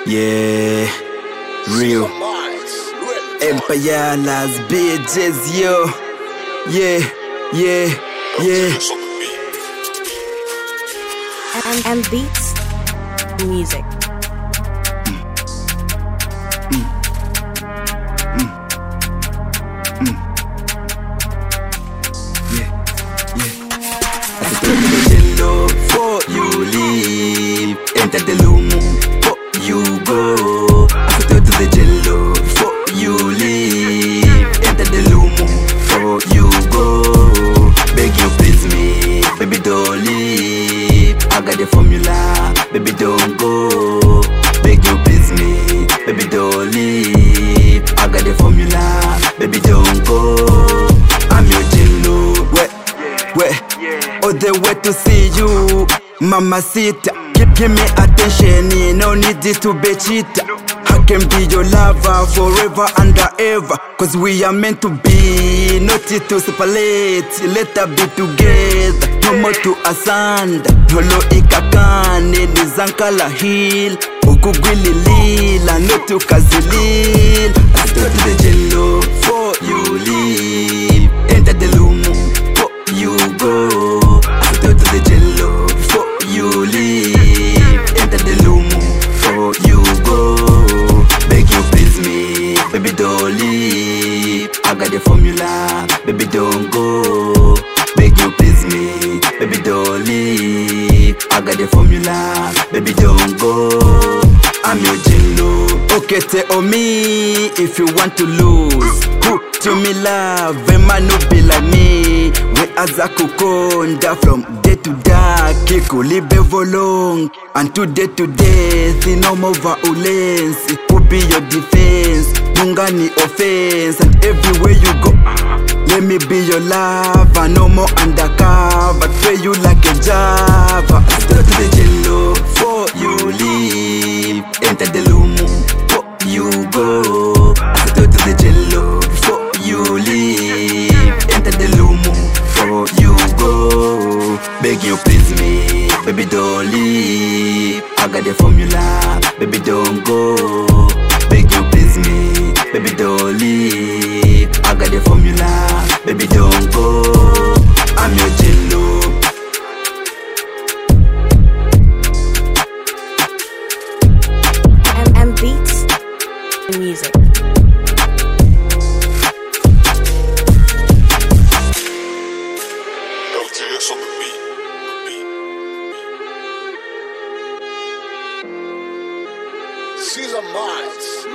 Yeah, real Empire Las bitches, yo. Yeah. And beats music. Jello, for you leave. Enter the lumu, for you go. After to the jello, for you leave. Enter the lumu, for you go. Beg you please me, baby don't leave. I got the formula, baby don't go. Beg you please me, baby don't leave. I got the formula, baby don't go. I'm your jello, where? All the way to see you, mamacita. Give me attention, no need it to be cheater. I can be your lover forever and ever, cause we are meant to be, not to separate. Let us be together, no more to asanda. Nolo ikakane, nizankala hill. Ukugwililila, no to kazilil. I start to the jello, for you leave. Enter the lumu, for you go. To the jello, for you leave. Enter the lumu, for you go. Beg you please me, baby don't leave. I got the formula, baby don't go. Beg you please me, baby don't leave. I got the formula, baby don't go. I'm your jello. Okay, tell me if you want to lose. Who to me love, a man no be like me. We as a kukonda from day to dark. Kiko libe volong, and today to death. No more violence. Who be your defense? Mungani offense, and everywhere you go. Let me be your lover, no more undercover. Pay you like a Java. Start to the jello, for you leave. Enter the lumu, for you go. Start to the jello, for you leave. Enter the lumu, for you go. Beg you please me, baby don't leave. I got the formula, baby don't go. Beg you please me, baby don't leave. I got the formula, baby don't go. I'm your jello. And beats music. LTS on the beat. Caesar Minds.